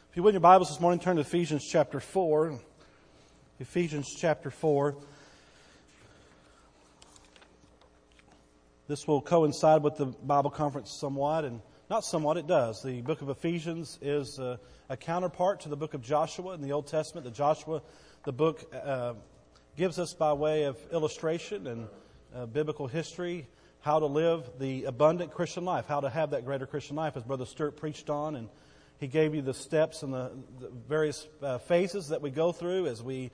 If you would in your Bibles this morning, turn to Ephesians chapter 4. Ephesians chapter 4. This will coincide with the Bible conference somewhat, and not somewhat, it does. The book of Ephesians is a counterpart to the book of Joshua in the Old Testament. The book gives us by way of illustration and biblical history how to live the abundant Christian life, how to have that greater Christian life, as Brother Stewart preached on, and he gave you the steps and the various phases that we go through as we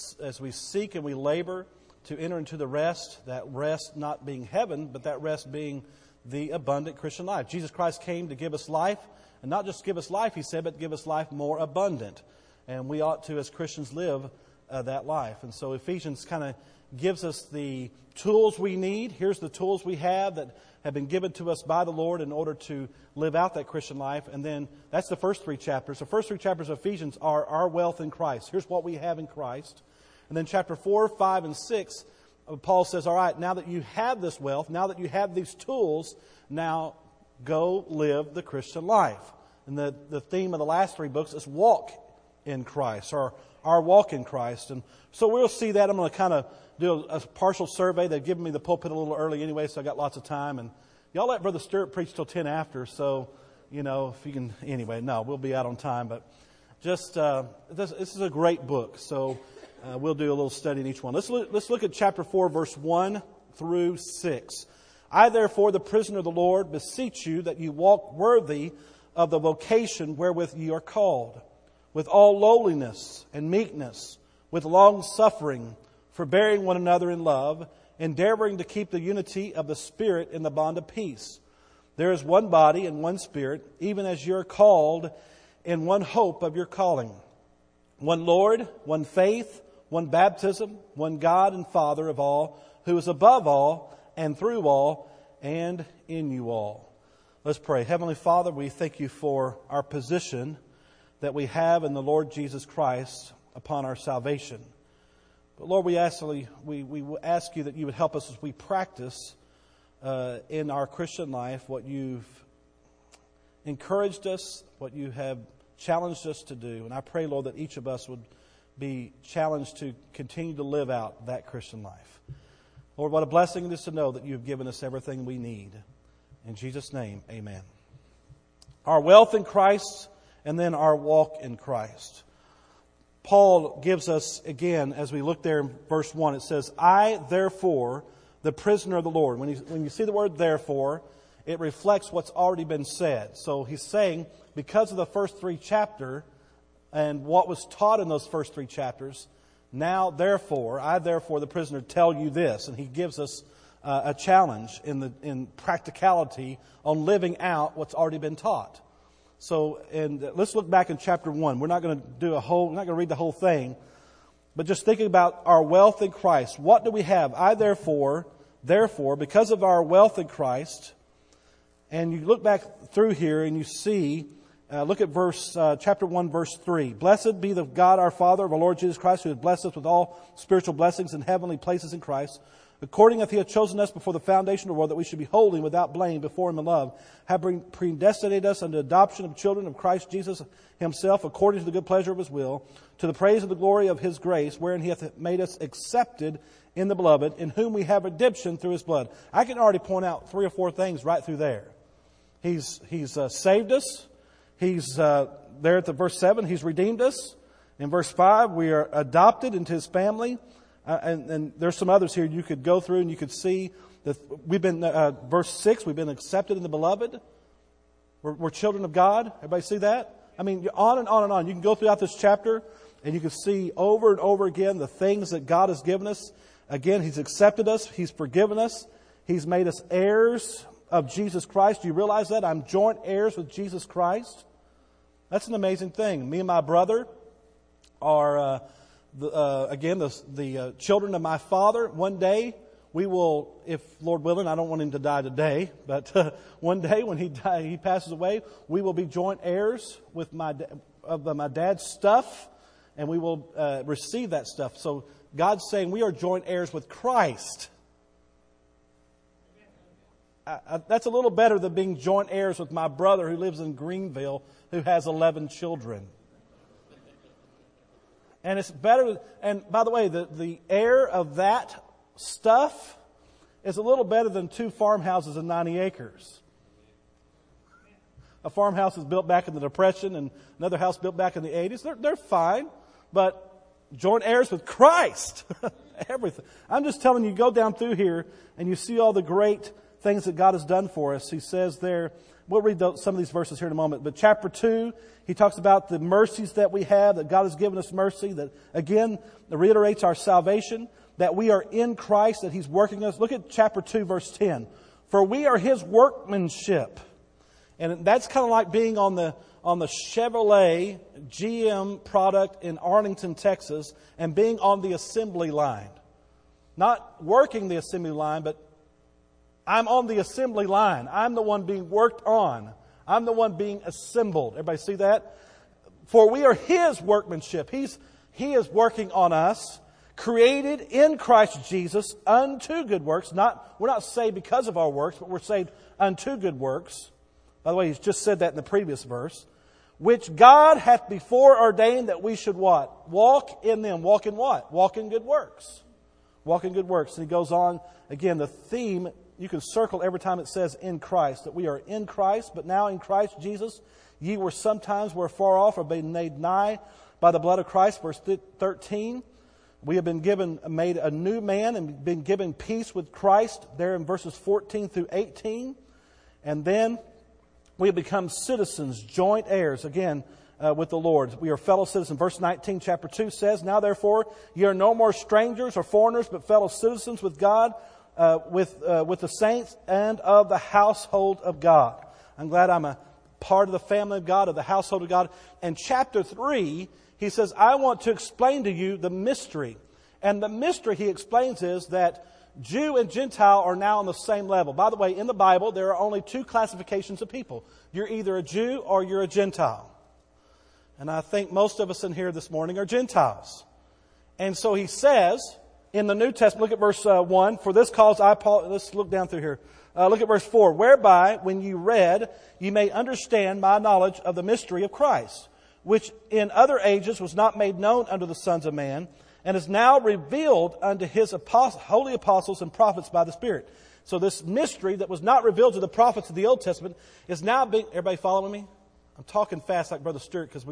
seek and we labor to enter into the rest, that rest not being heaven, but that rest being the abundant Christian life. Jesus Christ came to give us life, and not just give us life, he said, but give us life more abundant. And we ought to, as Christians, live that life. And so Ephesians kind of gives us the tools we need. Here's the tools we have that have been given to us by the Lord in order to live out that Christian life. And then that's the first three chapters. The first three chapters of Ephesians are our wealth in Christ. Here's what we have in Christ. And then chapter 4, 5, and 6, Paul says, all right, now that you have this wealth, now that you have these tools, now go live the Christian life. And the theme of the last three books is walk in Christ, or our walk in Christ. And so we'll see that. I'm going to kind of do a partial survey. They've given me the pulpit a little early anyway, so I got lots of time. And y'all let Brother Stewart preach till 10 after, so, if you can, anyway, no, we'll be out on time. But just, this is a great book, so we'll do a little study in each one. Let's look at chapter 4, verse 1 through 6. I, therefore, the prisoner of the Lord, beseech you that you walk worthy of the vocation wherewith ye are called, with all lowliness and meekness, with long suffering, forbearing one another in love, endeavoring to keep the unity of the Spirit in the bond of peace. There is one body and one Spirit, even as you are called in one hope of your calling. One Lord, one faith, one baptism, one God and Father of all, who is above all and through all and in you all. Let's pray. Heavenly Father, we thank you for our position that we have in the Lord Jesus Christ upon our salvation. But Lord, we ask you that you would help us as we practice in our Christian life what you've encouraged us, what you have challenged us to do. And I pray, Lord, that each of us would be challenged to continue to live out that Christian life. Lord, what a blessing it is to know that you have given us everything we need. In Jesus' name, amen. Our wealth in Christ, and then our walk in Christ. Paul gives us, again, as we look there in verse 1, it says, I, therefore, the prisoner of the Lord. When you see the word therefore, it reflects what's already been said. So he's saying, because of the first three chapters and what was taught in those first three chapters, now, therefore, I, therefore, the prisoner, tell you this. And he gives us a challenge in practicality on living out what's already been taught. So, and let's look back in chapter 1. We're not going to read the whole thing, but just thinking about our wealth in Christ. What do we have? I, therefore, because of our wealth in Christ, and you look back through here and you see, look at chapter 1, verse 3. Blessed be the God, our Father, of our Lord Jesus Christ, who has blessed us with all spiritual blessings in heavenly places in Christ, according as he hath chosen us before the foundation of the world, that we should be holy and without blame before him in love, having predestinated us unto adoption of children of Christ Jesus himself, according to the good pleasure of his will, to the praise of the glory of his grace, wherein he hath made us accepted in the beloved, in whom we have redemption through his blood. I can already point out 3 or 4 things right through there. He's saved us. He's there at the verse 7, he's redeemed us. In verse 5, we are adopted into his family. And there's some others here you could go through and you could see that we've been, verse 6, we've been accepted in the beloved. We're children of God. Everybody see that? I mean, on and on and on. You can go throughout this chapter and you can see over and over again the things that God has given us. Again, he's accepted us. He's forgiven us. He's made us heirs of Jesus Christ. Do you realize that? I'm joint heirs with Jesus Christ. That's an amazing thing. Me and my brother are... the children of my Father. One day we will, if Lord willing, I don't want him to die today, but one day when he passes away, we will be joint heirs with my dad's stuff, and we will receive that stuff. So God's saying we are joint heirs with Christ. That's a little better than being joint heirs with my brother who lives in Greenville, who has 11 children. And it's better, and by the way, the air of that stuff is a little better than 2 farmhouses and 90 acres. A farmhouse is built back in the Depression and another house built back in the 80s. They're fine, but joint heirs with Christ. Everything. I'm just telling you, go down through here and you see all the great things that God has done for us. He says there, we'll read some of these verses here in a moment, but chapter 2, he talks about the mercies that we have, that God has given us mercy, that again reiterates our salvation, that we are in Christ, that He's working us. Look at chapter 2, verse 10. For we are His workmanship. And that's kind of like being on the Chevrolet GM product in Arlington, Texas, and being on the assembly line. Not working the assembly line, but I'm on the assembly line. I'm the one being worked on. I'm the one being assembled. Everybody see that? For we are His workmanship. He is working on us, created in Christ Jesus unto good works. We're not saved because of our works, but we're saved unto good works. By the way, He's just said that in the previous verse. Which God hath before ordained that we should what? Walk in them. Walk in what? Walk in good works. Walk in good works. And he goes on, again, the theme, you can circle every time it says in Christ, that we are in Christ, but now in Christ Jesus, ye were sometimes far off, or been made nigh by the blood of Christ. Verse 13, we have been made a new man and been given peace with Christ, there in verses 14 through 18. And then we have become citizens, joint heirs, again, with the Lord. We are fellow citizens. Verse 19, chapter 2 says, Now therefore, ye are no more strangers or foreigners, but fellow citizens with God, with the saints, and of the household of God. I'm glad I'm a part of the family of God, of the household of God. And chapter 3, he says, I want to explain to you the mystery. And the mystery, he explains, is that Jew and Gentile are now on the same level. By the way, in the Bible, there are only 2 classifications of people. You're either a Jew or you're a Gentile. And I think most of us in here this morning are Gentiles. And so he says in the New Testament, look at verse 1, For this cause I, Paul, let's look down through here. Look at verse 4, Whereby, when you read, you may understand my knowledge of the mystery of Christ, which in other ages was not made known unto the sons of man, and is now revealed unto His holy apostles and prophets by the Spirit. So this mystery that was not revealed to the prophets of the Old Testament is now being... Everybody following me? I'm talking fast like Brother Stewart because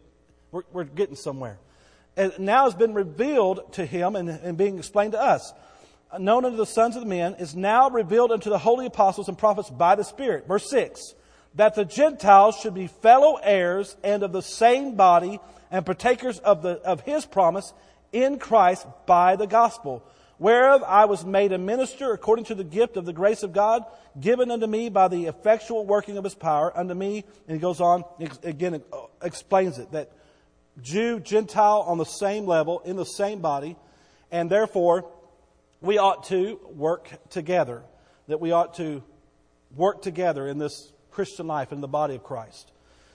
we're getting somewhere. And now has been revealed to him and being explained to us. Known unto the sons of men is now revealed unto the holy apostles and prophets by the Spirit. Verse 6. That the Gentiles should be fellow heirs and of the same body and partakers of His promise in Christ by the gospel, whereof I was made a minister according to the gift of the grace of God, given unto me by the effectual working of His power unto me. And he goes on, again, explains it, that Jew, Gentile on the same level, in the same body, and therefore we ought to work together. That we ought to work together in this Christian life, in the body of Christ.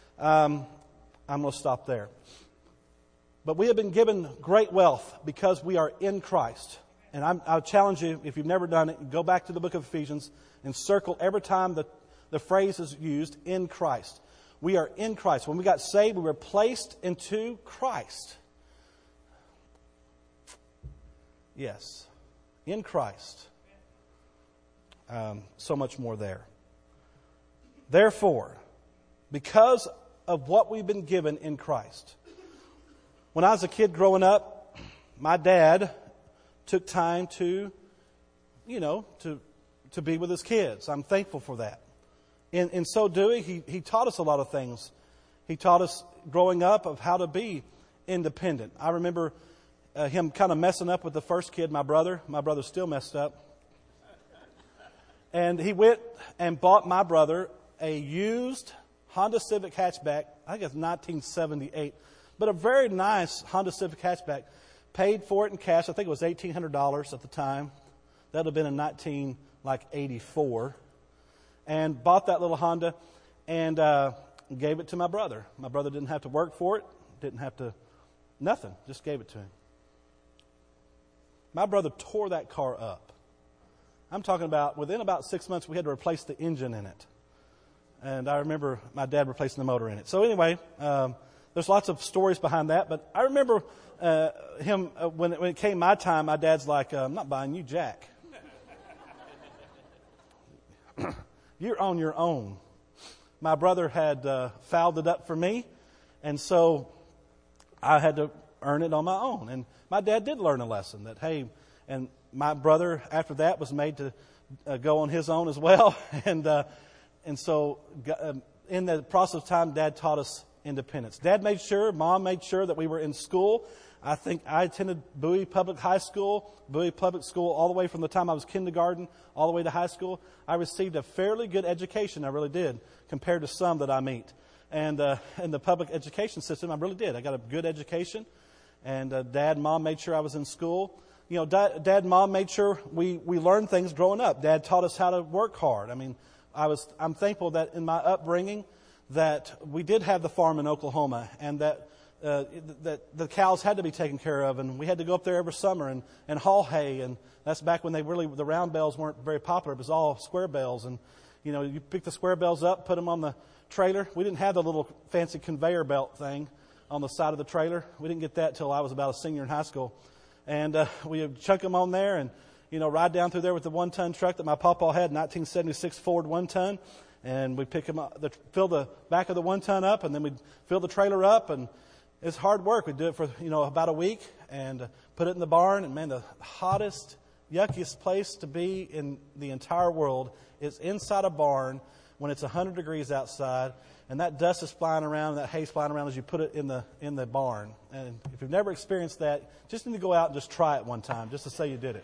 I'm going to stop there. But we have been given great wealth because we are in Christ. And I'll challenge you, if you've never done it, go back to the book of Ephesians and circle every time the phrase is used, in Christ. We are in Christ. When we got saved, we were placed into Christ. Yes, in Christ. So much more there. Therefore, because of what we've been given in Christ. When I was a kid growing up, my dad took time to be with his kids. I'm thankful for that. In so doing, he taught us a lot of things. He taught us growing up of how to be independent. I remember him kind of messing up with the first kid, my brother. My brother still messed up. And he went and bought my brother a used Honda Civic hatchback. I think it's 1978. But a very nice Honda Civic hatchback. Paid for it in cash. I think it was $1,800 at the time. That would have been in 1984. And bought that little Honda and gave it to my brother. My brother didn't have to work for it. Didn't have to, nothing. Just gave it to him. My brother tore that car up. I'm talking about, within about 6 months, we had to replace the engine in it. And I remember my dad replacing the motor in it. So anyway, there's lots of stories behind that. But I remember him when it came my time. My dad's like, "I'm not buying you jack. You're on your own." My brother had fouled it up for me, and so I had to earn it on my own. And my dad did learn a lesson that, hey, and my brother after that was made to go on his own as well. And so in the process of time, Dad taught us independence. Dad made sure, Mom made sure that we were in school. I think I attended Bowie Public High School, Bowie Public School, all the way from the time I was kindergarten all the way to high school. I received a fairly good education, I really did, compared to some that I meet. And in the public education system, I really did. I got a good education. And Dad and Mom made sure I was in school. You know, Dad and Mom made sure we learned things growing up. Dad taught us how to work hard. I mean, I'm thankful that in my upbringing that we did have the farm in Oklahoma, and that the cows had to be taken care of, and we had to go up there every summer and haul hay. And that's back when the round bales weren't very popular. It was all square bales. And, you know, you pick the square bales up, put them on the trailer. We didn't have the little fancy conveyor belt thing on the side of the trailer. We didn't get that till I was about a senior in high school. And we would chuck them on there and, you know, ride down through there with the 1-ton truck that my papa had, 1976 Ford 1-ton. And we'd pick them up, fill the back of the 1-ton up, and then we'd fill the trailer up. And it's hard work. We'd do it for, you know, about a week and put it in the barn. And, man, the hottest, yuckiest place to be in the entire world is inside a barn when it's 100 degrees outside. And that dust is flying around, and that hay's flying around as you put it in the barn. And if you've never experienced that, just need to go out and just try it one time, just to say you did it.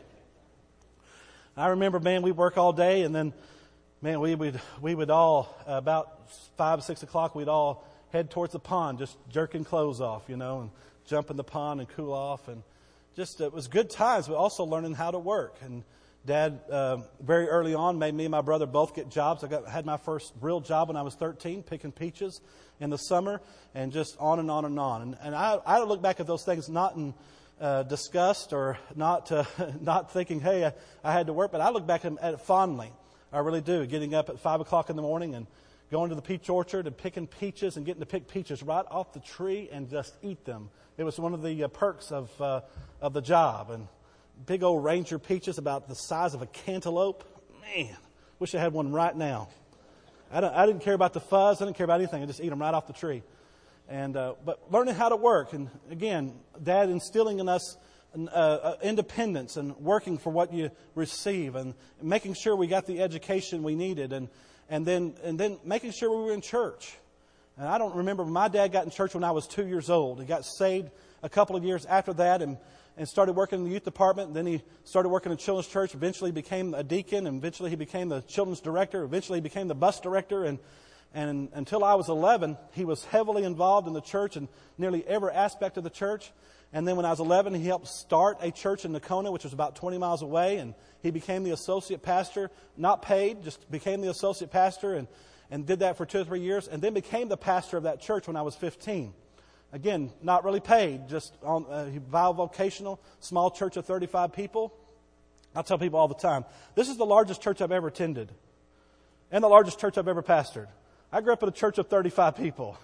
I remember, man, we'd work all day, and then, man, we would all, about 5, 6 o'clock, we'd all head towards the pond, just jerking clothes off, you know, and jump in the pond and cool off. And just, it was good times, but also learning how to work. And Dad, very early on, made me and my brother both get jobs. I had my first real job when I was 13, picking peaches in the summer, and just on and on and on. And I look back at those things not in disgust or not thinking, hey, I had to work, but I look back at it fondly. I really do. Getting up at 5 o'clock in the morning and going to the peach orchard and picking peaches and getting to pick peaches right off the tree and just eat them. It was one of the perks of the job. And big old Ranger peaches about the size of a cantaloupe. Man, wish I had one right now. I didn't care about the fuzz. I didn't care about anything. I just eat them right off the tree. And but learning how to work, and again, Dad instilling in us independence and working for what you receive, and making sure we got the education we needed, and then making sure we were in church. And I don't remember, my dad got in church when I was 2 years old. He got saved a couple of years after that, and started working in the youth department. And then he started working in children's church. Eventually became a deacon. And eventually he became the children's director. Eventually he became the bus director. And until I was 11, he was heavily involved in the church and nearly every aspect of the church. And then when I was 11, he helped start a church in Nakona, which was about 20 miles away. And he became the associate pastor, not paid, just became the associate pastor and did that for 2 or 3 years. And then became the pastor of that church when I was 15. Again, not really paid, just on vocational, small church of 35 people. I tell people all the time, this is the largest church I've ever attended and the largest church I've ever pastored. I grew up in a church of 35 people.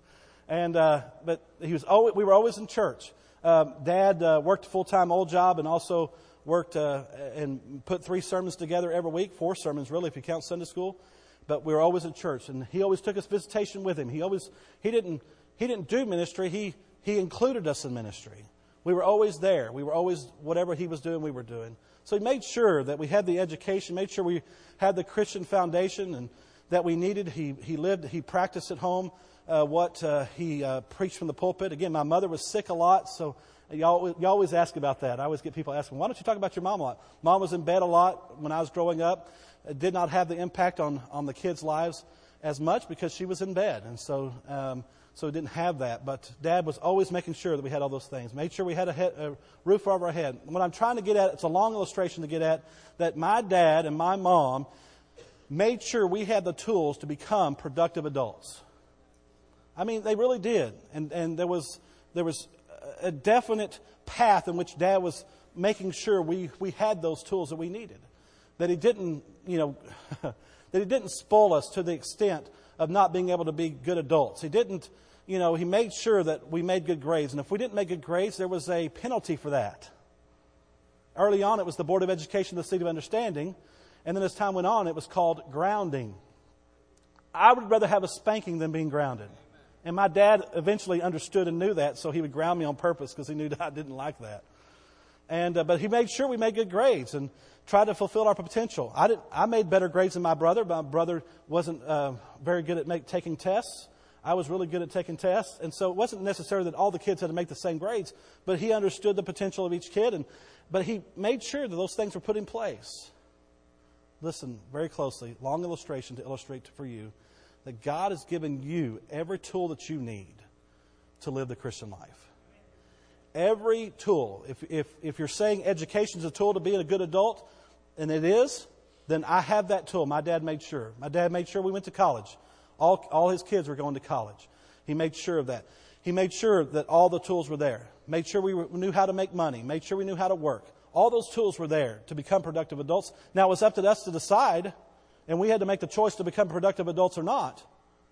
But we were always in church. Dad worked a full-time old job and also worked and put 3 sermons together every week, 4 sermons really if you count Sunday school. But we were always in church, and he always took us visitation with him. He didn't do ministry. He included us in ministry. We were always there. We were always, whatever he was doing, we were doing. So he made sure that we had the education, made sure we had the Christian foundation and that we needed. He practiced at home what he preached from the pulpit. Again, my mother was sick a lot, so you always ask about that. I always get people asking, why don't you talk about your mom a lot? Mom was in bed a lot when I was growing up. It did not have the impact on the kids' lives as much because she was in bed. And so we didn't have that. But Dad was always making sure that we had all those things. Made sure we had a roof over our head. What I'm trying to get at, it's a long illustration to get at, that my dad and my mom made sure we had the tools to become productive adults. I mean, they really did. And there was a definite path in which Dad was making sure we had those tools that we needed. That he didn't, that he didn't spoil us to the extent of not being able to be good adults. He didn't he made sure that we made good grades. And if we didn't make good grades, there was a penalty for that. Early on, it was the Board of Education, the Seat of Understanding. And then as time went on, it was called grounding. I would rather have a spanking than being grounded. And my dad eventually understood and knew that, so he would ground me on purpose because he knew that I didn't like that. But he made sure we made good grades and tried to fulfill our potential. I made better grades than my brother. My brother wasn't very good at taking tests. I was really good at taking tests. And so it wasn't necessary that all the kids had to make the same grades, but he understood the potential of each kid. But he made sure that those things were put in place. Listen very closely. Long illustration to illustrate for you that God has given you every tool that you need to live the Christian life. Every tool. If you're saying education is a tool to be a good adult, and it is, then I have that tool. My dad made sure. My dad made sure we went to college. All his kids were going to college. He made sure of that. He made sure that all the tools were there. Made sure we knew how to make money. Made sure we knew how to work. All those tools were there to become productive adults. Now it was up to us to decide, and we had to make the choice to become productive adults or not.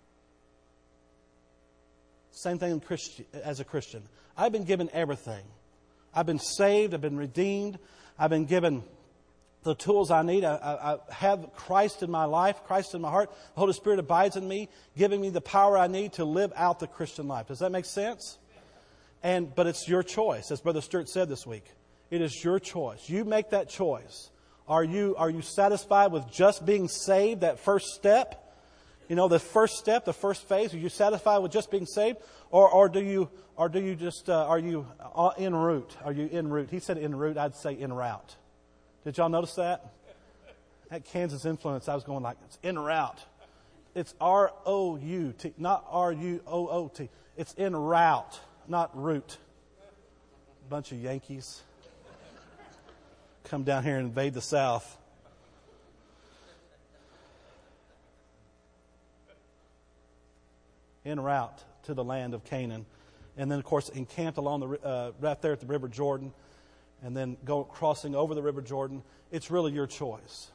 Same thing as a Christian. I've been given everything. I've been saved. I've been redeemed. I've been given the tools I need. I have Christ in my life, Christ in my heart. The Holy Spirit abides in me, giving me the power I need to live out the Christian life. Does that make sense? But it's your choice, as Brother Stewart said this week. It is your choice. You make that choice. Are you satisfied with just being saved, that first step? The first step, the first phase. Are you satisfied with just being saved, or do you just are you en route? Are you en route? He said en route. I'd say en route. Did y'all notice that? At Kansas Influence, I was going like, it's en route. It's R-O-U-T, not R-U-O-O-T. It's en route, not route. Bunch of Yankees come down here and invade the South. En route to the land of Canaan. And then, of course, encamped along right there at the River Jordan. And then crossing over the River Jordan. It's really your choice.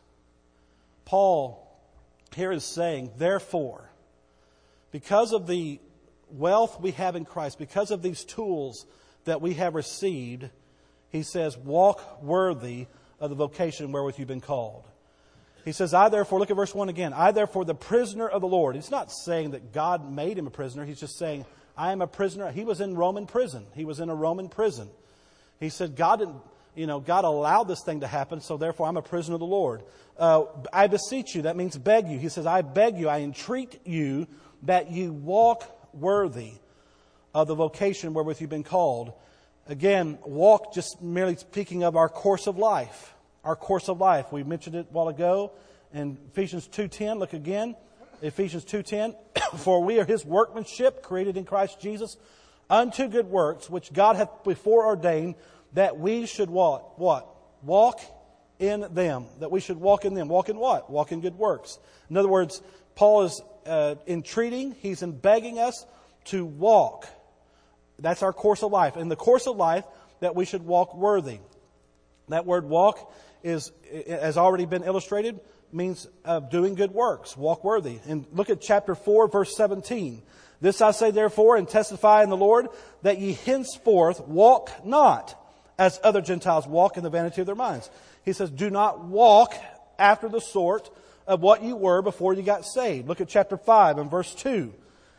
Paul here is saying, therefore, because of the wealth we have in Christ, because of these tools that we have received, he says, walk worthy of the vocation wherewith you've been called. He says, I therefore, look at verse 1 again, I therefore, the prisoner of the Lord. He's not saying that God made him a prisoner. He's just saying, I am a prisoner. He was in Roman prison. He was in a Roman prison. He said, God allowed this thing to happen, so therefore I'm a prisoner of the Lord. I beseech you, that means beg you. He says, I beg you, I entreat you that you walk worthy of the vocation wherewith you've been called. Again, walk just merely speaking of our course of life. Our course of life. We mentioned it a while ago in Ephesians 2:10. Look again. Ephesians 2:10. For we are His workmanship, created in Christ Jesus, unto good works, which God hath before ordained, that we should what? Walk in them. That we should walk in them. Walk in what? Walk in good works. In other words, Paul is entreating, he's begging us to walk. That's our course of life. In the course of life, that we should walk worthy. That word walk has already been illustrated, means doing good works. Walk worthy. And look at chapter 4, verse 17. This I say therefore, and testify in the Lord, that ye henceforth walk not as other Gentiles walk in the vanity of their minds. He says, do not walk after the sort of what you were before you got saved. Look at chapter 5 and verse 2.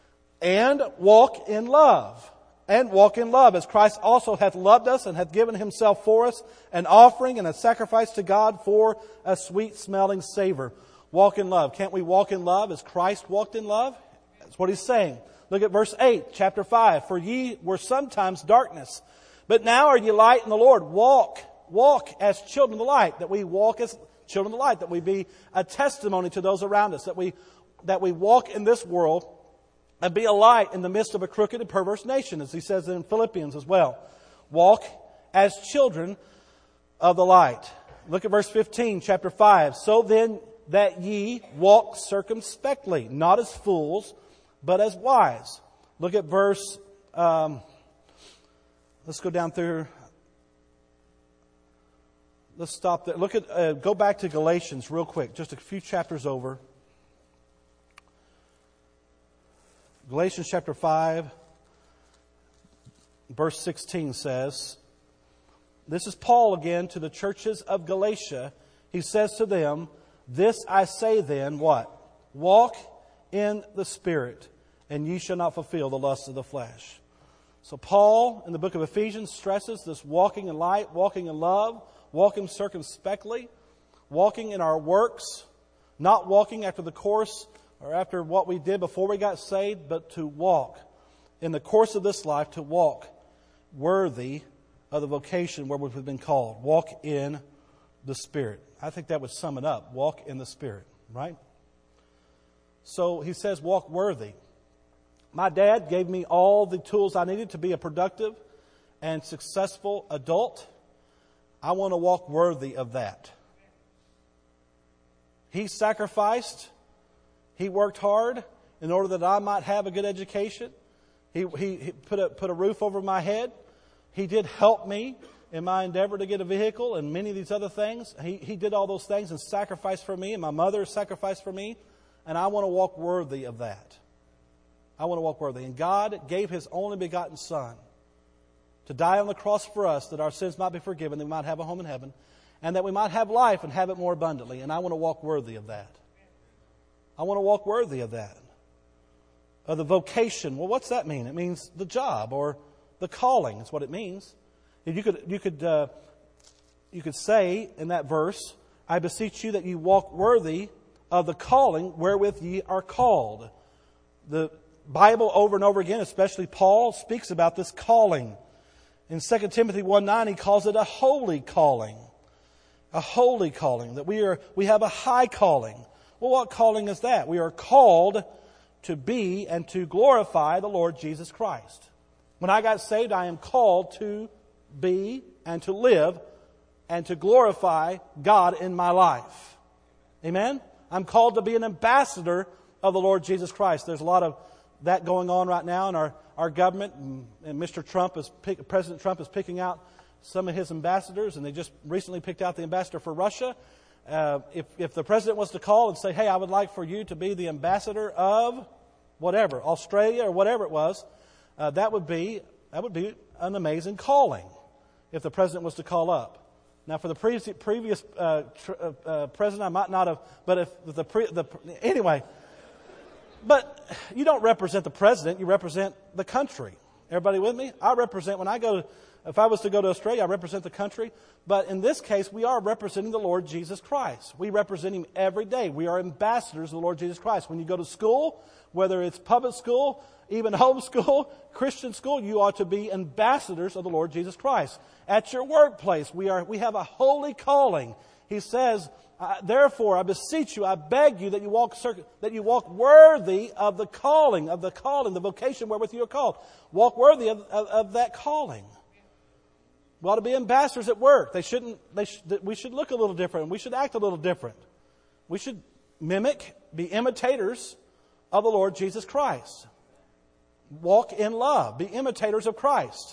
And walk in love. And walk in love, as Christ also hath loved us and hath given Himself for us, an offering and a sacrifice to God for a sweet-smelling savor. Walk in love. Can't we walk in love as Christ walked in love? That's what He's saying. Look at verse 8, chapter 5. For ye were sometimes darkness, but now are ye light in the Lord. Walk as children of the light. That we walk as children of the light. That we be a testimony to those around us. That we walk in this world and be a light in the midst of a crooked and perverse nation, as he says in Philippians as well. Walk as children of the light. Look at verse 15, chapter 5. So then that ye walk circumspectly, not as fools, but as wise. Look at verse, let's go down through. Let's stop there. Go back to Galatians real quick, just a few chapters over. Galatians chapter 5, verse 16 says, this is Paul again to the churches of Galatia. He says to them, this I say then, what? Walk in the Spirit, and ye shall not fulfill the lusts of the flesh. So Paul, in the book of Ephesians, stresses this walking in light, walking in love, walking circumspectly, walking in our works, not walking after the course or after what we did before we got saved, but to walk in the course of this life, to walk worthy of the vocation where we've been called. Walk in the Spirit. I think that would sum it up. Walk in the Spirit, right? So he says, walk worthy. My dad gave me all the tools I needed to be a productive and successful adult. I want to walk worthy of that. He sacrificed. He worked hard in order that I might have a good education. He put a roof over my head. He did help me in my endeavor to get a vehicle and many of these other things. He did all those things and sacrificed for me, and my mother sacrificed for me. And I want to walk worthy of that. I want to walk worthy. And God gave His only begotten Son to die on the cross for us, that our sins might be forgiven, that we might have a home in heaven, and that we might have life and have it more abundantly. And I want to walk worthy of that. I want to walk worthy of that. Of the vocation. Well, what's that mean? It means the job or the calling. That's what it means. You could say in that verse, I beseech you that you walk worthy of the calling wherewith ye are called. The Bible over and over again, especially Paul, speaks about this calling. In 2 Timothy 1:9, he calls it a holy calling. A holy calling. That we have a high calling. Well, what calling is that? We are called to be and to glorify the Lord Jesus Christ. When I got saved, I am called to be and to live and to glorify God in my life. Amen? I'm called to be an ambassador of the Lord Jesus Christ. There's a lot of that going on right now in our government, and President Trump is picking out some of his ambassadors, and they just recently picked out the ambassador for Russia. If the president was to call and say, hey, I would like for you to be the ambassador of whatever, Australia or whatever it was, that would be an amazing calling if the president was to call up. Now, for the previous president, I might not have, but anyway. But you don't represent the president, you represent the country. Everybody with me? If I was to go to Australia, I represent the country. But in this case, we are representing the Lord Jesus Christ. We represent Him every day. We are ambassadors of the Lord Jesus Christ. When you go to school, whether it's public school, even home school, Christian school, you ought to be ambassadors of the Lord Jesus Christ. At your workplace, we have a holy calling. He says, therefore, I beseech you, I beg you that you walk worthy of the calling, the vocation wherewith you are called. Walk worthy of that calling. We ought to be ambassadors at work. We should look a little different. We should act a little different. We should be imitators of the Lord Jesus Christ. Walk in love. Be imitators of Christ.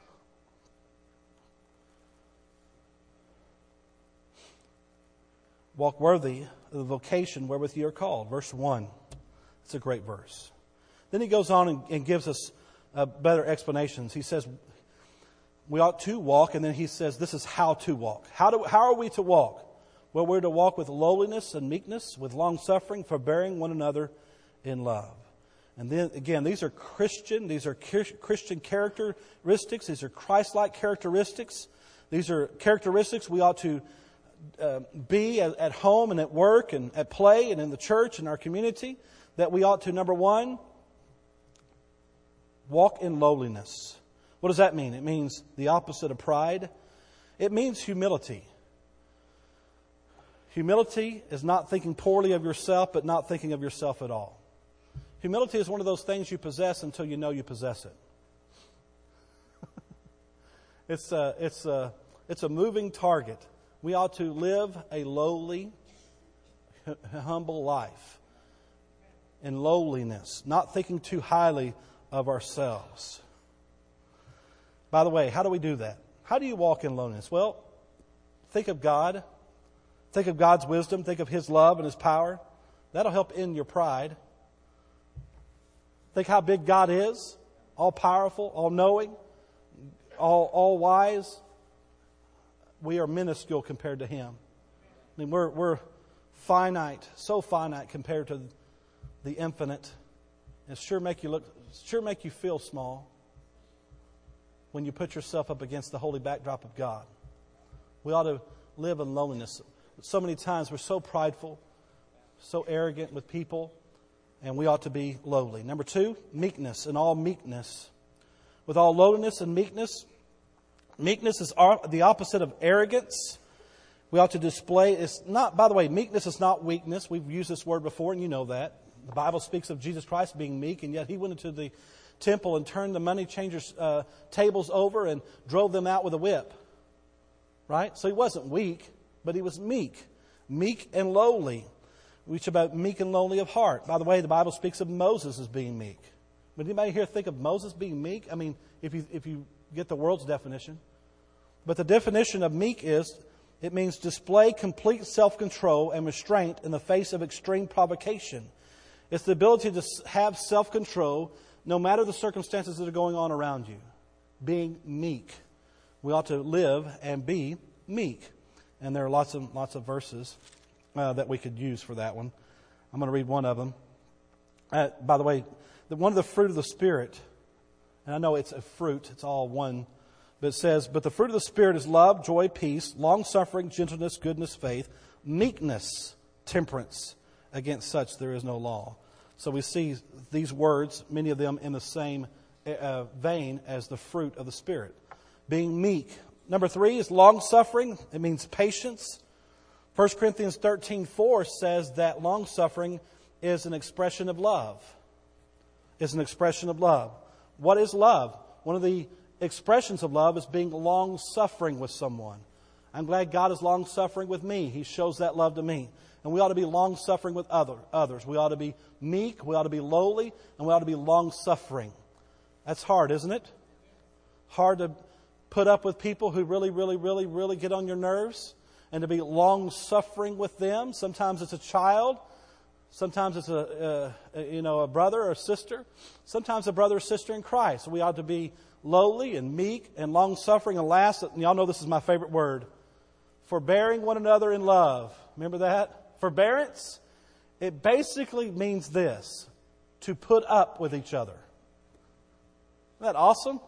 Walk worthy of the vocation wherewith you are called. Verse 1. It's a great verse. Then he goes on and gives us better explanations. He says, we ought to walk, and then he says, this is how to walk. How are we to walk? Well, we're to walk with lowliness and meekness, with long-suffering, forbearing one another in love. And then, again, these are Christian characteristics. These are Christ-like characteristics. These are characteristics we ought to be at home and at work and at play and in the church and our community. That we ought to, number one, walk in lowliness. What does that mean? It means the opposite of pride. It means humility. Humility is not thinking poorly of yourself, but not thinking of yourself at all. Humility is one of those things you possess until you know you possess it. It's a moving target. We ought to live a lowly, humble life in lowliness, not thinking too highly of ourselves. By the way, how do we do that? How do you walk in lowliness? Well, think of God. Think of God's wisdom. Think of His love and His power. That'll help end your pride. Think how big God is, all powerful, all knowing, all wise. We are minuscule compared to Him. I mean, we're finite, so finite compared to the infinite. It sure make you feel small when you put yourself up against the holy backdrop of God. We ought to live in loneliness. So many times we're so prideful, so arrogant with people, and we ought to be lowly. Number 2, meekness, in all meekness. With all lowliness and meekness. Meekness is the opposite of arrogance. We ought to display, it's not, by the way, meekness is not weakness. We've used this word before, and you know that. The Bible speaks of Jesus Christ being meek, and yet He went into the temple and turned the money changers' tables over and drove them out with a whip. Right? So He wasn't weak, but He was meek. Meek and lowly. Which about meek and lowly of heart. By the way, the Bible speaks of Moses as being meek. Would anybody here think of Moses being meek? I mean, if you get the world's definition. But the definition of meek is, it means display complete self-control and restraint in the face of extreme provocation. It's the ability to have self-control no matter the circumstances that are going on around you. Being meek. We ought to live and be meek. And there are lots of verses that we could use for that one. I'm going to read one of them. By the way, one of the fruit of the Spirit, and I know it's a fruit, it's all one, but it says, but the fruit of the Spirit is love, joy, peace, long-suffering, gentleness, goodness, faith, meekness, temperance. Against such there is no law. So we see these words, many of them in the same vein as the fruit of the Spirit. Being meek. Number 3 is long-suffering. It means patience. 1 Corinthians 13:4 says that long-suffering is an expression of love. It's an expression of love. What is love? One of the expressions of love is being long-suffering with someone. I'm glad God is long-suffering with me. He shows that love to me. And we ought to be long-suffering with others. We ought to be meek, we ought to be lowly, and we ought to be long-suffering. That's hard, isn't it? Hard to put up with people who really get on your nerves, and to be long-suffering with them. Sometimes it's a child. Sometimes it's a brother or sister. Sometimes a brother or sister in Christ. We ought to be lowly and meek and long-suffering. And last, and y'all know this is my favorite word, forbearing one another in love. Remember that? Forbearance, it basically means this, to put up with each other. Isn't that awesome?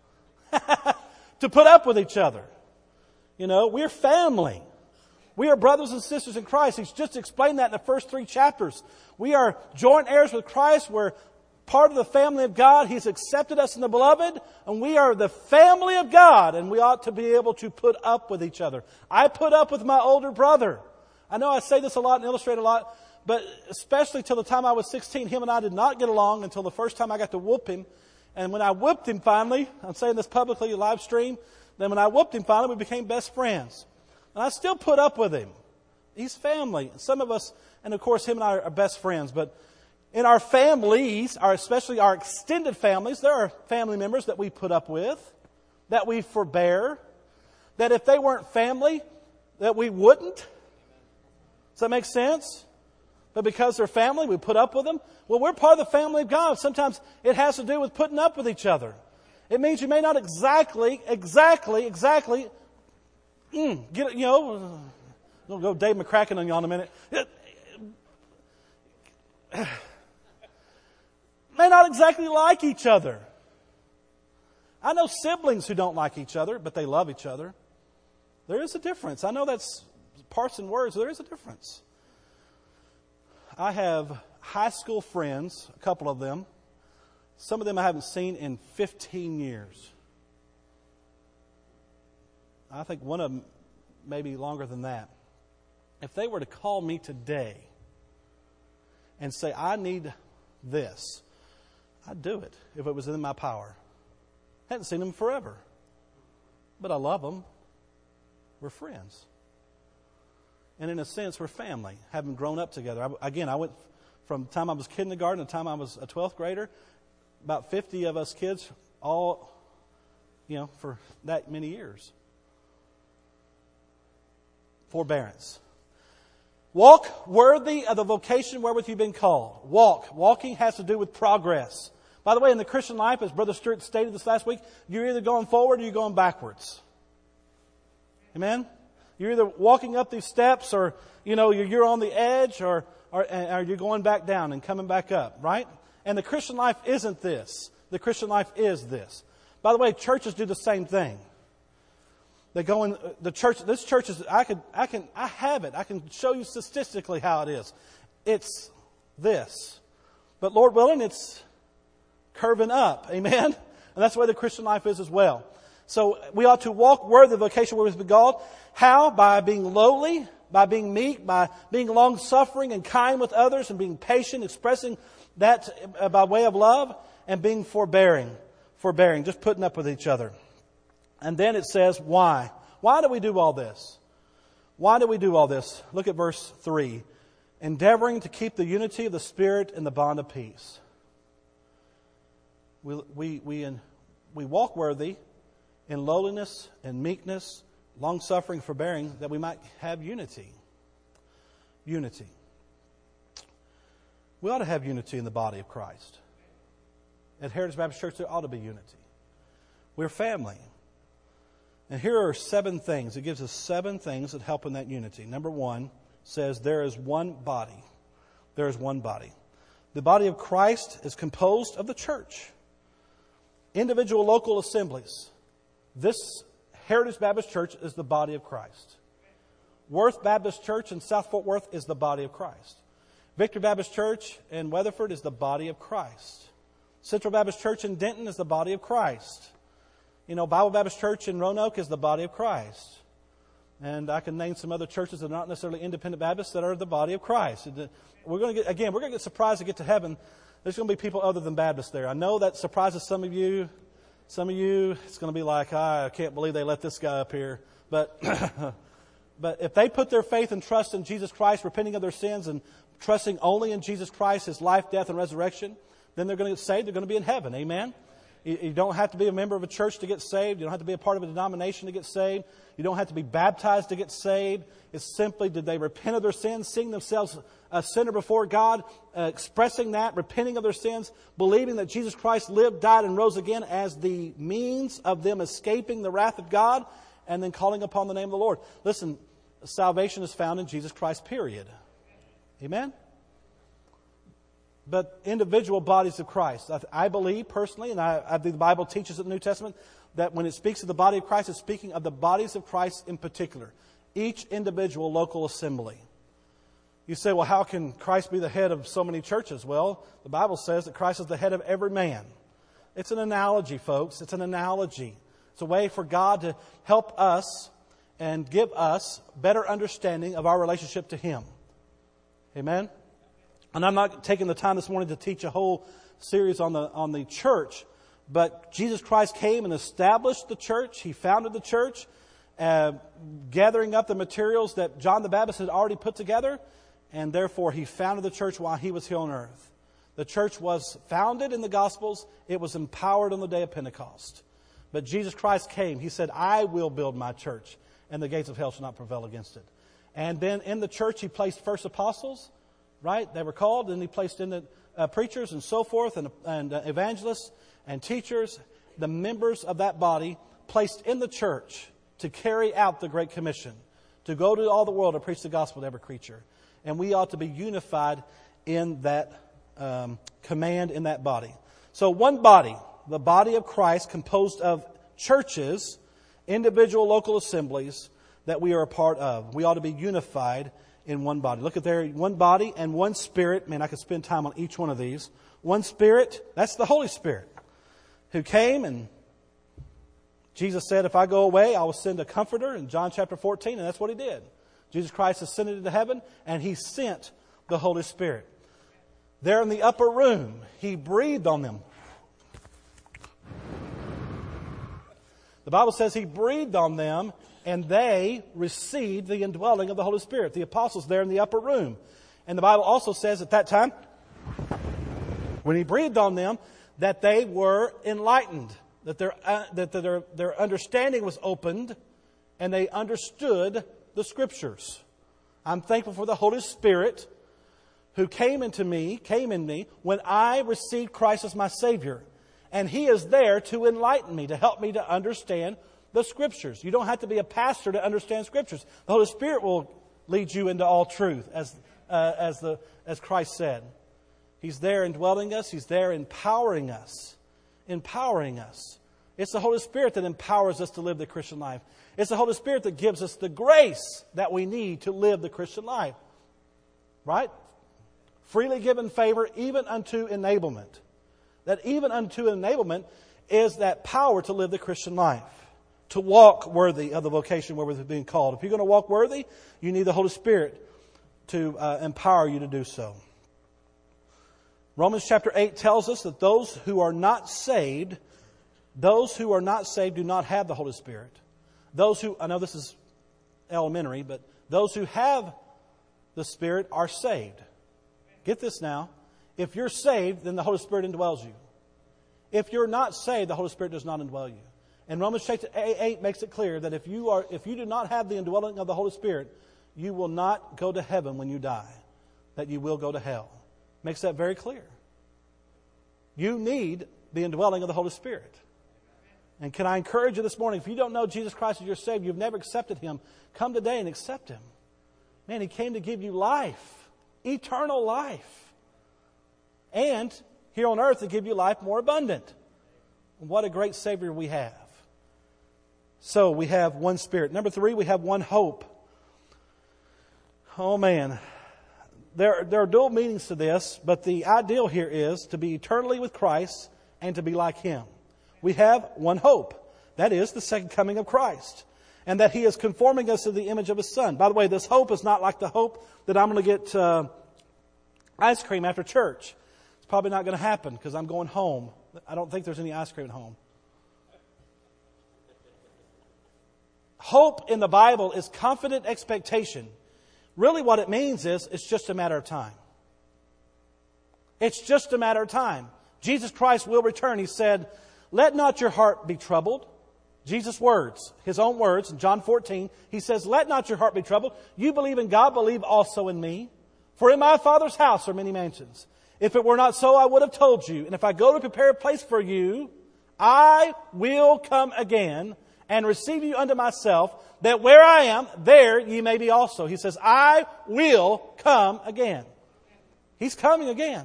To put up with each other. You know, we're family. We are brothers and sisters in Christ. He's just explained that in the first 3 chapters. We are joint heirs with Christ. We're part of the family of God. He's accepted us in the beloved, and we are the family of God, and we ought to be able to put up with each other. I put up with my older brother. I know I say this a lot and illustrate a lot, but especially till the time I was 16, him and I did not get along until the first time I got to whoop him. And when I whooped him finally, I'm saying this publicly, live stream, then when I whooped him finally, we became best friends. And I still put up with him. He's family. Some of us, and of course him and I are best friends, but in our families, especially our extended families, there are family members that we put up with, that we forbear, that if they weren't family, that we wouldn't. Does that make sense? But because they're family, we put up with them. Well, we're part of the family of God. Sometimes it has to do with putting up with each other. It means you may not exactly, get, I'll go Dave McCracken on you in a minute. May not exactly like each other. I know siblings who don't like each other, but they love each other. There is a difference. I know that's parts and words. There is a difference. I have high school friends, a couple of them. Some of them I haven't seen in 15 years. I think one of them maybe longer than that. If they were to call me today and say, I need this, I'd do it if it was in my power. I hadn't seen them forever. But I love them. We're friends. And in a sense, we're family, having grown up together. I went from the time I was kindergarten to the time I was a 12th grader, about 50 of us kids, all, for that many years. Forbearance. Walk worthy of the vocation wherewith you've been called. Walking has to do with progress. By the way, in the Christian life, as Brother Stewart stated this last week, you're either going forward or you're going backwards. Amen? You're either walking up these steps or, you're on the edge or you're going back down and coming back up, right? And the Christian life isn't this. The Christian life is this. By the way, churches do the same thing. They go in the church. This church is, I have it. I can show you statistically how it is. It's this. But Lord willing, it's curving up. Amen? And that's the way the Christian life is as well. So we ought to walk worthy of the vocation where we've been called. How? By being lowly, by being meek, by being long-suffering and kind with others and being patient, expressing that by way of love, and being forbearing, just putting up with each other. And then it says, why? Why do we do all this? Why do we do all this? Look at verse 3. Endeavoring to keep the unity of the Spirit in the bond of peace. We walk worthy in lowliness and meekness, long-suffering, forbearing, that we might have unity. Unity. We ought to have unity in the body of Christ. At Heritage Baptist Church, there ought to be unity. We're family. And here are 7 things. It gives us 7 things that help in that unity. Number 1 says there is one body. There is one body. The body of Christ is composed of the church. Individual local assemblies. This Heritage Baptist Church is the body of Christ. Worth Baptist Church in South Fort Worth is the body of Christ. Victory Baptist Church in Weatherford is the body of Christ. Central Baptist Church in Denton is the body of Christ. Bible Baptist Church in Roanoke is the body of Christ. And I can name some other churches that are not necessarily independent Baptists that are the body of Christ. We're going to get surprised to get to heaven. There's going to be people other than Baptists there. I know that surprises some of you. Some of you, it's going to be like, I can't believe they let this guy up here. But if they put their faith and trust in Jesus Christ, repenting of their sins and trusting only in Jesus Christ, His life, death, and resurrection, then they're going to get saved. They're going to be in heaven. Amen? You don't have to be a member of a church to get saved. You don't have to be a part of a denomination to get saved. You don't have to be baptized to get saved. It's simply, did they repent of their sins, seeing themselves a sinner before God, expressing that, repenting of their sins, believing that Jesus Christ lived, died, and rose again as the means of them escaping the wrath of God, and then calling upon the name of the Lord. Listen, salvation is found in Jesus Christ, period. Amen? But individual bodies of Christ. I believe personally, and I think the Bible teaches in the New Testament, that when it speaks of the body of Christ, it's speaking of the bodies of Christ in particular. Each individual local assembly. You say, well, how can Christ be the head of so many churches? Well, the Bible says that Christ is the head of every man. It's an analogy, folks. It's an analogy. It's a way for God to help us and give us better understanding of our relationship to Him. Amen? And I'm not taking the time this morning to teach a whole series on the church, but Jesus Christ came and established the church. He founded the church, gathering up the materials that John the Baptist had already put together, and therefore He founded the church while He was here on earth. The church was founded in the Gospels. It was empowered on the day of Pentecost. But Jesus Christ came. He said, I will build my church, and the gates of hell shall not prevail against it. And then in the church He placed first apostles, right? They were called, and He placed in the preachers and so forth, and evangelists and teachers, the members of that body placed in the church to carry out the Great Commission, to go to all the world and preach the gospel to every creature. And we ought to be unified in that command in that body. So one body, the body of Christ, composed of churches, individual local assemblies that we are a part of. We ought to be unified in one body. Look at there, one body and one Spirit. Man, I could spend time on each one of these. One Spirit, that's the Holy Spirit, who came, and Jesus said, if I go away, I will send a comforter in John chapter 14, and that's what He did. Jesus Christ ascended into heaven, and He sent the Holy Spirit. There in the upper room, He breathed on them. The Bible says He breathed on them, and they received the indwelling of the Holy Spirit. The apostles there in the upper room. And the Bible also says at that time, when He breathed on them, that they were enlightened, that their understanding was opened, and they understood the Scriptures. I'm thankful for the Holy Spirit who came in me when I received Christ as my Savior. And He is there to enlighten me, to help me to understand the Scriptures. You don't have to be a pastor to understand Scriptures. The Holy Spirit will lead you into all truth, as Christ said. He's there indwelling us. He's there empowering us. Empowering us. It's the Holy Spirit that empowers us to live the Christian life. It's the Holy Spirit that gives us the grace that we need to live the Christian life. Right? Freely given favor, even unto enablement. That even unto enablement is that power to live the Christian life. To walk worthy of the vocation where we're being called. If you're going to walk worthy, you need the Holy Spirit to empower you to do so. Romans chapter 8 tells us that those who are not saved do not have the Holy Spirit. I know this is elementary, but those who have the Spirit are saved. Get this now. If you're saved, then the Holy Spirit indwells you. If you're not saved, the Holy Spirit does not indwell you. And Romans chapter 8 makes it clear that if you do not have the indwelling of the Holy Spirit, you will not go to heaven when you die. That you will go to hell. Makes that very clear. You need the indwelling of the Holy Spirit. And can I encourage you this morning, if you don't know Jesus Christ as your Savior, you've never accepted Him, come today and accept Him. Man, He came to give you life. Eternal life. And here on earth to give you life more abundant. What a great Savior we have. So we have one Spirit. Number 3, we have one hope. Oh man. There are dual meanings to this, but the ideal here is to be eternally with Christ and to be like Him. We have one hope. That is the second coming of Christ. And that He is conforming us to the image of His Son. By the way, this hope is not like the hope that I'm going to get ice cream after church. It's probably not going to happen because I'm going home. I don't think there's any ice cream at home. Hope in the Bible is confident expectation. Really what it means is it's just a matter of time. It's just a matter of time. Jesus Christ will return. He said, "Let not your heart be troubled." Jesus' words, His own words in John 14. He says, "Let not your heart be troubled. You believe in God, believe also in me. For in my Father's house are many mansions. If it were not so, I would have told you. And if I go to prepare a place for you, I will come again and receive you unto myself, that where I am, there ye may be also." He says, I will come again. He's coming again.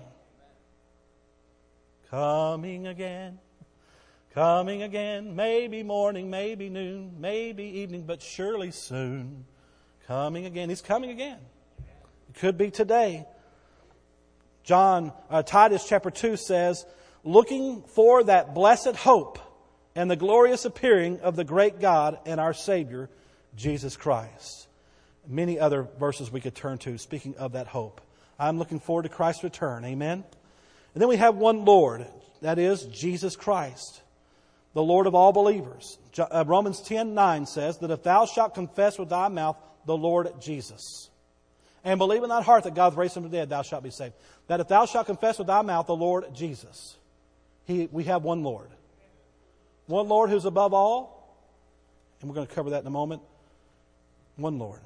Coming again. Coming again. Maybe morning, maybe noon, maybe evening, but surely soon. Coming again. He's coming again. It could be today. Titus chapter 2 says, "Looking for that blessed hope and the glorious appearing of the great God and our Savior, Jesus Christ." Many other verses we could turn to speaking of that hope. I'm looking forward to Christ's return. Amen. And then we have one Lord. That is Jesus Christ, the Lord of all believers. Romans 10:9 says that if thou shalt confess with thy mouth the Lord Jesus, and believe in thy heart that God hath raised him from the dead, thou shalt be saved. That if thou shalt confess with thy mouth the Lord Jesus, we have one Lord. One Lord who's above all, and we're going to cover that in a moment. One Lord.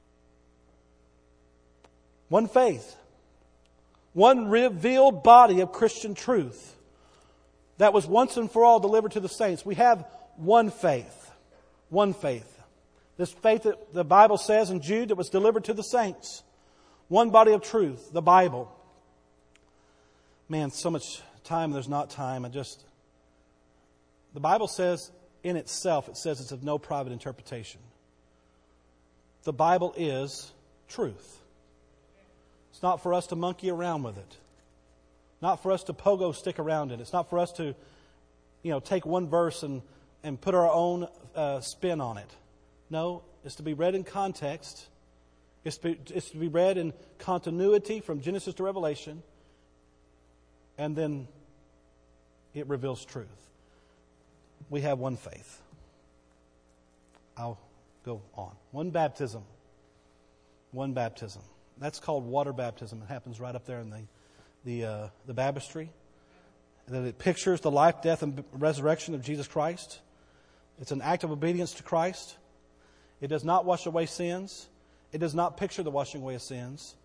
One faith. One revealed body of Christian truth that was once and for all delivered to the saints. We have one faith. One faith. This faith that the Bible says in Jude that was delivered to the saints. One body of truth, the Bible. Man, so much time, there's not time. The Bible says in itself, it says it's of no private interpretation. The Bible is truth. It's not for us to monkey around with it. Not for us to pogo stick around it. It's not for us to, take one verse and put our own spin on it. No, it's to be read in context. It's to be read in continuity from Genesis to Revelation. And then it reveals truth. We have one faith. I'll go on. One baptism. One baptism. That's called water baptism. It happens right up there in the baptistry. That it pictures the life, death, and resurrection of Jesus Christ. It's an act of obedience to Christ. It does not wash away sins. It does not picture the washing away of sins.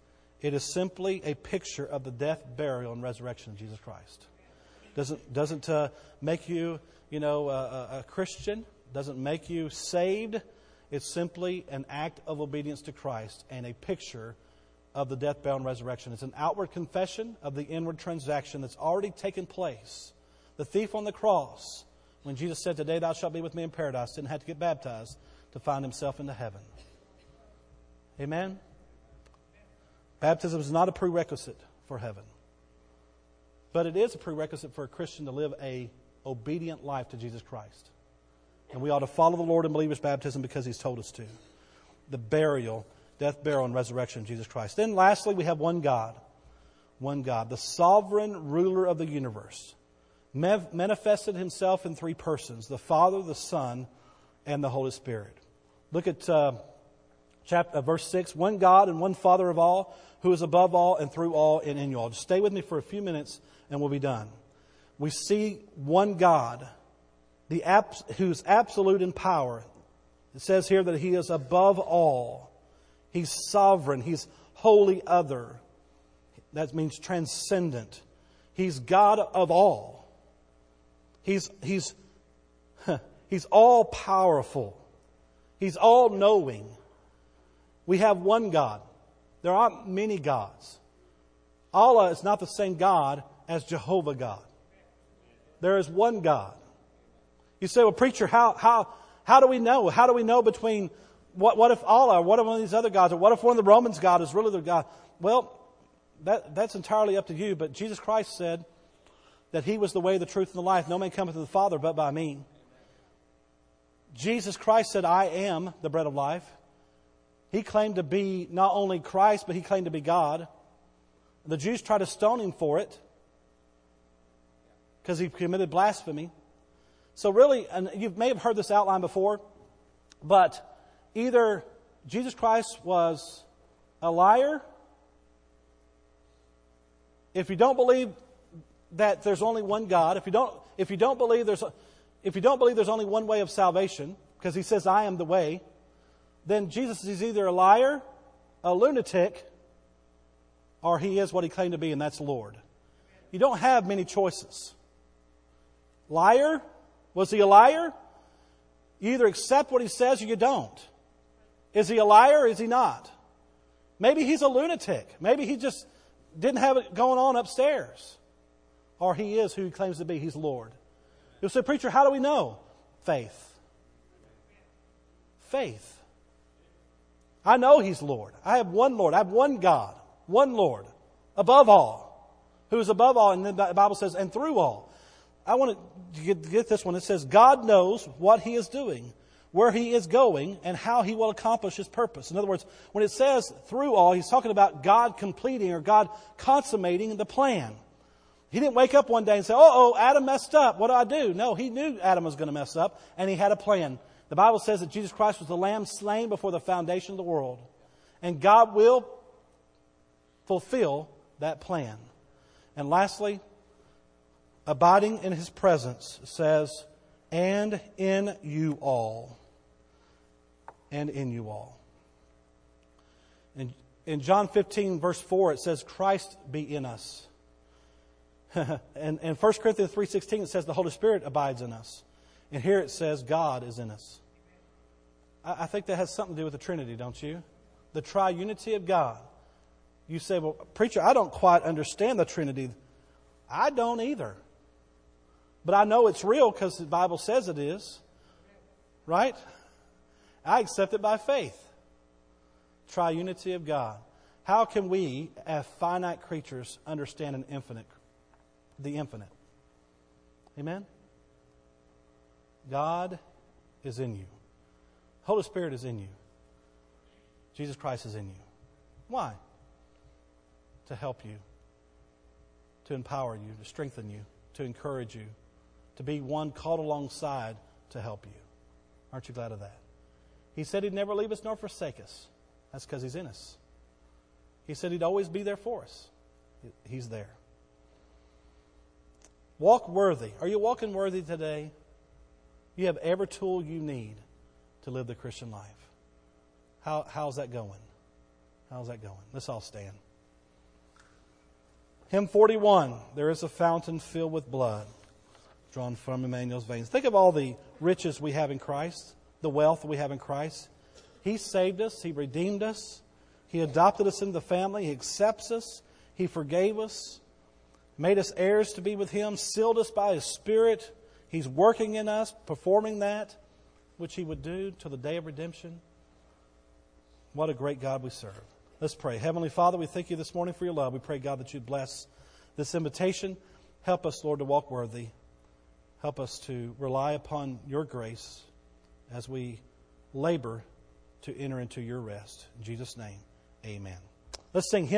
It is simply a picture of the death, burial, and resurrection of Jesus Christ. Doesn't make you, a Christian. Doesn't make you saved. It's simply an act of obedience to Christ and a picture of the death, burial, and resurrection. It's an outward confession of the inward transaction that's already taken place. The thief on the cross, when Jesus said, "Today thou shalt be with me in paradise," didn't have to get baptized to find himself into heaven. Amen? Baptism is not a prerequisite for heaven. But it is a prerequisite for a Christian to live a obedient life to Jesus Christ. And we ought to follow the Lord in believer's baptism because He's told us to. The burial, death, burial, and resurrection of Jesus Christ. Then lastly, we have one God. One God. The sovereign ruler of the universe. Manifested Himself in three persons. The Father, the Son, and the Holy Spirit. Look at verse 6. One God and one Father of all, who is above all and through all and in you all. Just stay with me for a few minutes and we'll be done. We see one God, who's absolute in power. It says here that He is above all. He's sovereign. He's wholly other. That means transcendent. He's God of all. He's all powerful. He's all knowing. We have one God. There aren't many gods. Allah is not the same God as Jehovah God. There is one God. You say, "Well, preacher, how do we know? How do we know between what if Allah, or what if one of these other gods, or what if one of the Romans' God is really the God?" Well, that's entirely up to you. But Jesus Christ said that He was the way, the truth, and the life. No man cometh to the Father but by me. Jesus Christ said, "I am the bread of life." He claimed to be not only Christ, but He claimed to be God. The Jews tried to stone Him for it because He committed blasphemy. So really, and you may have heard this outline before, but either Jesus Christ was a liar. If you don't believe that there's only one God, if you don't believe there's only one way of salvation, because He says, "I am the way," then Jesus is either a liar, a lunatic, or He is what He claimed to be, and that's Lord. You don't have many choices. Liar? Was He a liar? You either accept what He says or you don't. Is He a liar or is He not? Maybe He's a lunatic. Maybe He just didn't have it going on upstairs. Or He is who He claims to be. He's Lord. You'll say, "Preacher, how do we know?" Faith. Faith. I know He's Lord. I have one Lord. I have one God. One Lord. Above all. Who is above all. And then the Bible says, and through all. I want to get this one. It says, God knows what He is doing, where He is going, and how He will accomplish His purpose. In other words, when it says through all, He's talking about God completing or God consummating the plan. He didn't wake up one day and say, "Oh, Adam messed up. What do I do?" No, He knew Adam was going to mess up, and He had a plan. The Bible says that Jesus Christ was the Lamb slain before the foundation of the world. And God will fulfill that plan. And lastly, abiding in His presence says, "and in you all." And in you all. In John 15, verse 4, it says, "Christ be in us." And in 1 Corinthians 3:16, it says the Holy Spirit abides in us. And here it says God is in us. I think that has something to do with the Trinity, don't you? The triunity of God. You say, "Well, preacher, I don't quite understand the Trinity." I don't either. But I know it's real because the Bible says it is. Right? I accept it by faith. Triunity of God. How can we, as finite creatures, understand the infinite? Amen? God is in you. Holy Spirit is in you. Jesus Christ is in you. Why? To help you. To empower you. To strengthen you. To encourage you. To be one called alongside to help you. Aren't you glad of that? He said He'd never leave us nor forsake us. That's because He's in us. He said He'd always be there for us. He's there. Walk worthy. Are you walking worthy today? You have every tool you need to live the Christian life. How's that going? How's that going? Let's all stand. Hymn 41, there is a fountain filled with blood drawn from Emmanuel's veins. Think of all the riches we have in Christ, the wealth we have in Christ. He saved us. He redeemed us. He adopted us into the family. He accepts us. He forgave us, made us heirs to be with Him, sealed us by His Spirit. He's working in us, performing that which He would do till the day of redemption. What a great God we serve. Let's pray. Heavenly Father, we thank You this morning for Your love. We pray, God, that You'd bless this invitation. Help us, Lord, to walk worthy. Help us to rely upon Your grace as we labor to enter into Your rest. In Jesus' name, amen. Let's sing hymn.